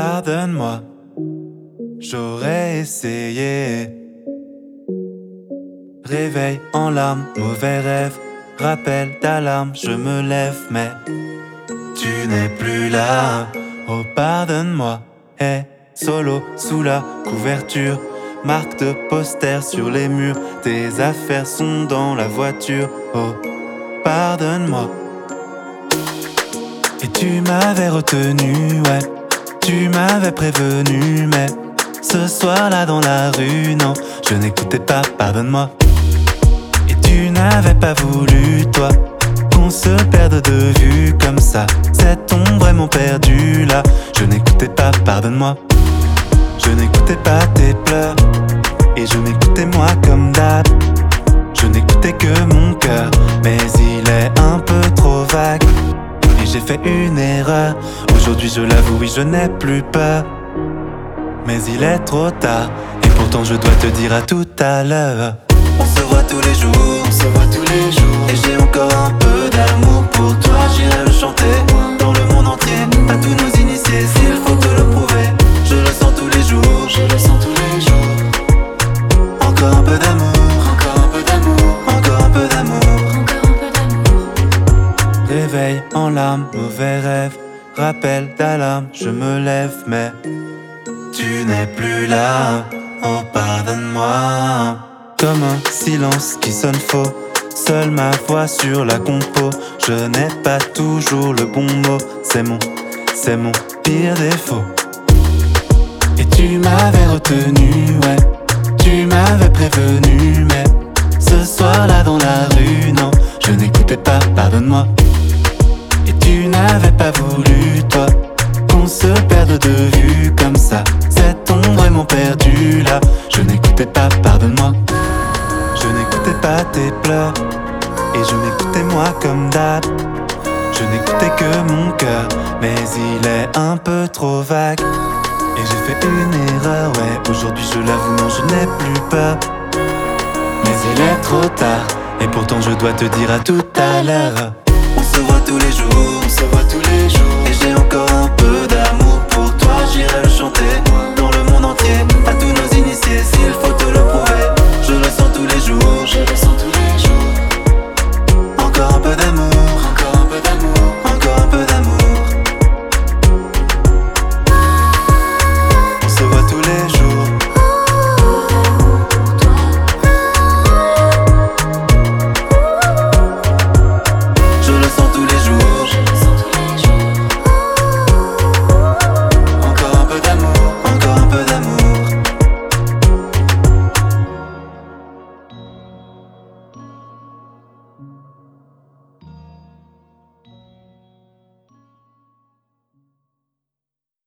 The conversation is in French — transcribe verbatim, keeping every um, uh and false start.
pardonne-moi, j'aurais essayé. Réveil en larmes, mauvais rêve, rappel d'alarme, je me lève mais tu n'es plus là. Oh pardonne-moi, hey, solo sous la couverture, marque de poster sur les murs, tes affaires sont dans la voiture. Oh pardonne-moi. Et tu m'avais retenu, ouais, tu m'avais prévenu, mais ce soir-là dans la rue, non, je n'écoutais pas, pardonne-moi. Et tu n'avais pas voulu, toi, qu'on se perde de vue comme ça. Cette ombre est mon perdu, là, je n'écoutais pas, pardonne-moi. Je n'écoutais pas tes pleurs, et je m'écoutais moi comme d'hab. Je n'écoutais que mon cœur, mais il est un peu trop vague. Et j'ai fait une erreur, aujourd'hui je l'avoue, oui je n'ai plus peur. Mais il est trop tard, et pourtant je dois te dire à tout à l'heure. On se voit tous les jours, on se voit tous les jours. Et j'ai encore un peu d'amour pour toi, j'irai le chanter dans le monde entier, à tous nos initiés, s'il faut te le prouver. Je le sens tous les jours, je le sens tous les jours. Encore un peu d'amour, encore un peu d'amour, encore un peu d'amour, encore un peu d'amour. Réveil en larmes, mauvais rêve, rappel d'alarme, je me lève mais tu n'es plus là. Oh pardonne-moi. Comme un silence qui sonne faux, seule ma voix sur la compo. Je n'ai pas toujours le bon mot, c'est mon, c'est mon pire défaut. Et tu m'avais retenu, ouais, tu m'avais prévenu, mais ce soir-là dans la rue, non, je n'écoutais pas, pardonne-moi. Et tu n'avais pas voulu, toi, qu'on se perde de vue comme ça. Cette ombre est mon perdu, là, je n'écoutais pas, pardonne-moi. Je n'écoutais pas tes pleurs, et je m'écoutais moi comme d'hab. Je n'écoutais que mon cœur, mais il est un peu trop vague. Et j'ai fait une erreur, ouais, aujourd'hui je l'avoue, non je n'ai plus peur. Mais il est trop tard, et pourtant je dois te dire à tout à l'heure. On se voit tous les